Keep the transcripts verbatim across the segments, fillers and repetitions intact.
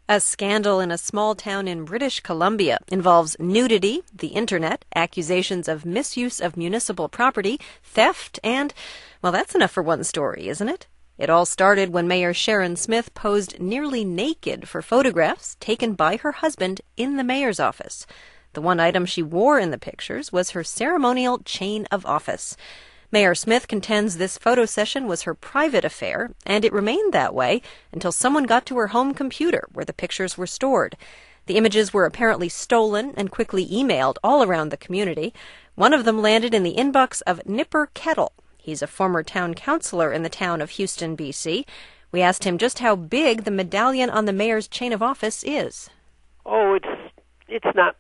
A scandal in a small town in British Columbia involves nudity, the internet, accusations of misuse of municipal property, theft, and, well, that's enough for one story, isn't it? It all started when Mayor Sharon Smith posed nearly naked for photographs taken by her husband in the mayor's office. The one item she wore in the pictures was her ceremonial chain of office. Mayor Smith contends this photo session was her private affair, and it remained that way until someone got to her home computer where the pictures were stored. The images were apparently stolen and quickly emailed all around the community. One of them landed in the inbox of Nipper Kettle. He's a former town councillor in the town of Houston, B C. We asked him just how big the medallion on the mayor's chain of office is. Oh, it's it's not.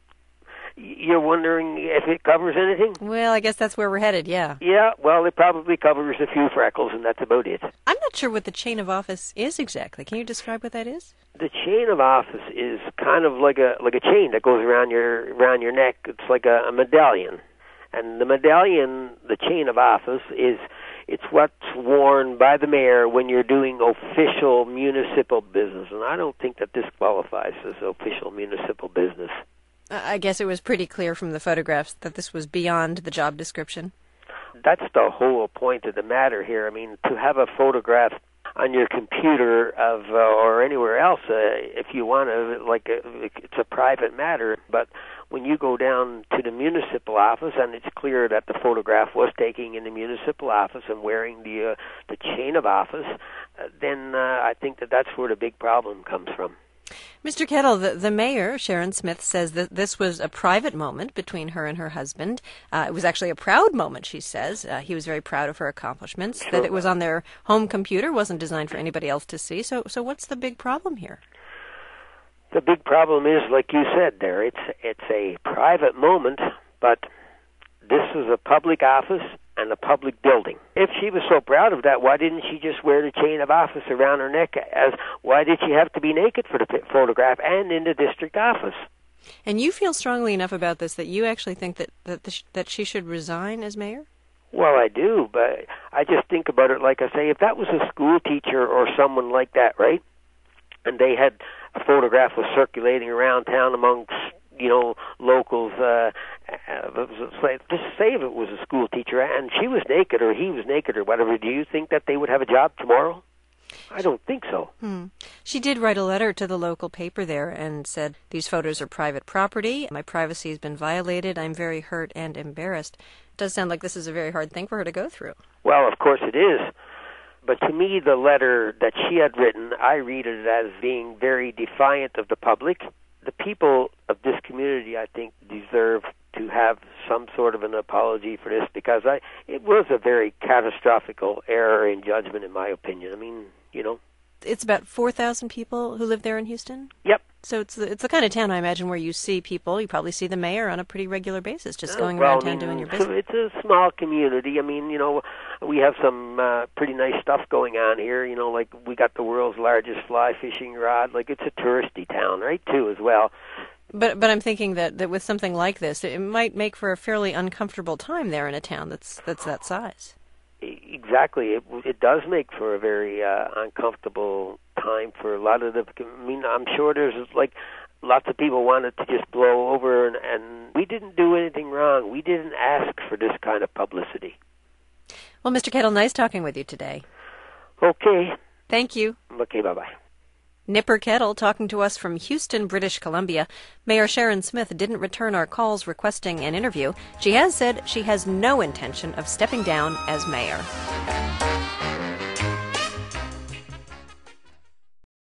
You're wondering if it covers anything? Well, I guess that's where we're headed, yeah. Yeah, well, it probably covers a few freckles, and that's about it. I'm not sure what the chain of office is exactly. Can you describe what that is? The chain of office is kind of like a like a chain that goes around your around your neck. It's like a, a medallion. And the medallion, the chain of office, is it's what's worn by the mayor when you're doing official municipal business. And I don't think that this qualifies as official municipal business. I guess it was pretty clear from the photographs that this was beyond the job description. That's the whole point of the matter here. I mean, to have a photograph on your computer of uh, or anywhere else, uh, if you want to, like, a, it's a private matter. But when you go down to the municipal office and it's clear that the photograph was taken in the municipal office and wearing the uh, the chain of office, uh, then uh, I think that that's where the big problem comes from. Mister Kettle, the, the mayor, Sharon Smith, says that this was a private moment between her and her husband. Uh, it was actually a proud moment, she says. Uh, he was very proud of her accomplishments. Sure. That it was on their home computer, wasn't designed for anybody else to see. So, so what's the big problem here? The big problem is, like you said there, it's it's a private moment, but this is a public office and a public building. If she was so proud of that, why didn't she just wear the chain of office around her neck? As why did she have to be naked for the photograph and in the district office? And you feel strongly enough about this that you actually think that that, the, that she should resign as mayor? Well, I do, but I just think about it like I say, if that was a school teacher or someone like that, right, and they had a photograph was circulating around town amongst, you know, locals, uh, uh, just say if it was a school teacher and she was naked or he was naked or whatever, do you think that they would have a job tomorrow? I don't think so. Hmm. She did write a letter to the local paper there and said, these photos are private property. My privacy has been violated. I'm very hurt and embarrassed. It does sound like this is a very hard thing for her to go through. Well, of course it is. But to me, the letter that she had written, I read it as being very defiant of the public. The people of this community, I think, deserve to have some sort of an apology for this because I it was a very catastrophic error in judgment, in my opinion. I mean, you know. It's about four thousand people who live there in Houston? Yep. So it's the, it's the kind of town, I imagine, where you see people, you probably see the mayor on a pretty regular basis, just going well, around town I mean, doing your business. It's a small community. I mean, you know, we have some uh, pretty nice stuff going on here. You know, like we got the world's largest fly fishing rod. Like it's a touristy town, right, too, as well. But but I'm thinking that, that with something like this, it might make for a fairly uncomfortable time there in a town that's that's that size. Exactly. It it does make for a very uh, uncomfortable time for a lot of the. I mean, I'm sure there's like lots of people wanted to just blow over, and, and we didn't do anything wrong. We didn't ask for this kind of publicity. Well, Mister Kettle, nice talking with you today. Okay. Thank you. Okay. Bye bye. Nipper Kettle talking to us from Houston, British Columbia. Mayor Sharon Smith didn't return our calls requesting an interview. She has said she has no intention of stepping down as mayor.